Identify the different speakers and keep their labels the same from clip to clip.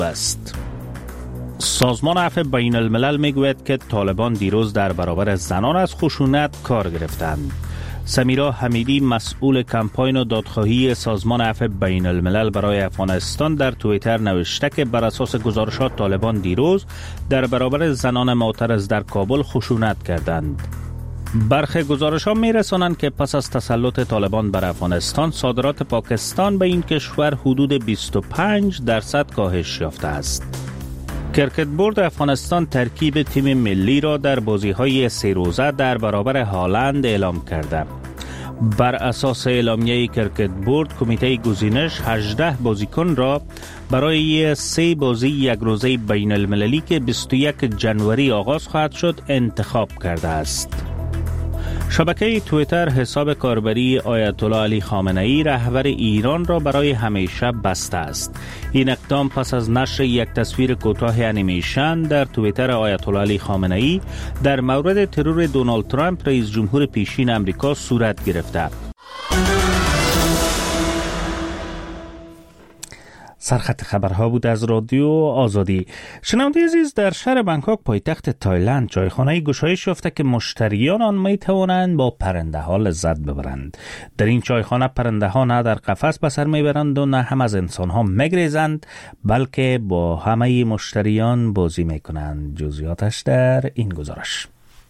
Speaker 1: است. سازمان عفو بین الملل میگوید که طالبان دیروز در برابر زنان از خشونت کار گرفتند. سمیرا حمیدی مسئول کمپاین و دادخواهی سازمان عفو بین الملل برای افغانستان در توییتر نوشته که بر اساس گزارشات طالبان دیروز در برابر زنان معترض در کابل خشونت کردند. برخی گزارش‌ها می‌رسانند که پس از تسلط طالبان بر افغانستان صادرات پاکستان به این کشور حدود 25% کاهش یافته است. کرکت بورد افغانستان ترکیب تیم ملی را در بازی‌های 3 روزه در برابر هالند اعلام کرده. بر اساس اعلامیه کرکت بورد، کمیته گزینش 18 بازیکن را برای 3 بازی یک روزه بین المللی که 21 جنوری آغاز خواهد شد انتخاب کرده است. شبکه توییتر حساب کاربری آیت الله علی خامنه‌ای رهبر ایران را برای همیشه بسته است. این اقدام پس از نشر یک تصویر کوتاه انیمیشن در توییتر آیت الله علی خامنه‌ای در مورد ترور دونالد ترامپ رئیس جمهور پیشین آمریکا صورت گرفته. سرخط خبرها بود از رادیو آزادی. شنونده عزیز، در شهر بنکاک پایتخت تایلند چایخانه گشایش یافته که مشتریان آن می توانند با پرنده ها لذت ببرند. در این چایخانه پرنده ها نه در قفس به سر میبرند و نه هم از انسان ها میگریزند، بلکه با همه مشتریان بازی میکنند. جزئیاتش در این گزارش.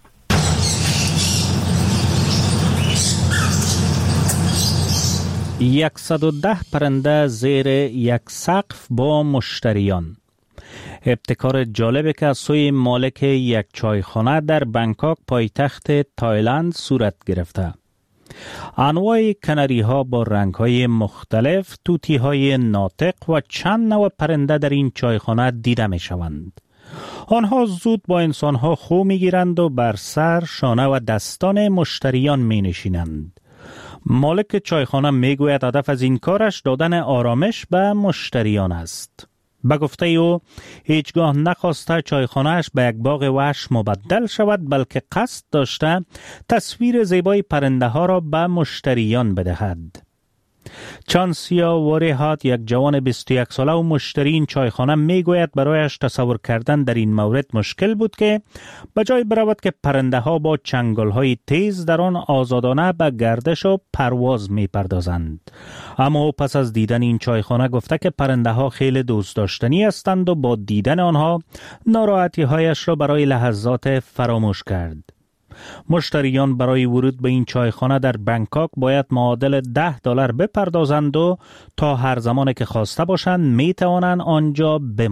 Speaker 1: 110 پرنده زیر یک سقف با مشتریان. ابتکار جالبی که از سوی مالک یک چایخانه در بنکاک پایتخت تایلند صورت گرفته. انواع کناری ها با رنگ های مختلف، توتی های ناطق و چند نوع پرنده در این چایخانه دیده می شوند. آنها زود با انسان ها خو می گیرند و بر سر، شانه و دستان مشتریان می نشینند. مالک چایخانه میگوید هدف از این کارش دادن آرامش به مشتریان است. به گفته او هیچگاه نخواسته چایخانه‌اش به یک باغ وحش مبدل شود، بلکه قصد داشته تصویر زیبای پرنده ها را به مشتریان بدهد. چانسیا وریهات، یک جوان 21 ساله و مشتری این چایخانه، میگوید برایش تصور کردن در این مورد مشکل بود که بجای برود که پرنده ها با چنگال های تیز در آن آزادانه به گردش و پرواز می پردازند. اما پس از دیدن این چایخانه گفته که پرنده ها خیلی دوست داشتنی هستند و با دیدن آنها ناراحتی هایش را برای لحظات فراموش کرد. مشتریان برای ورود به این چایخانه در بنکاک باید معادل $10 بپردازند و تا هر زمان که خواسته باشند می توانند آنجا بمانند.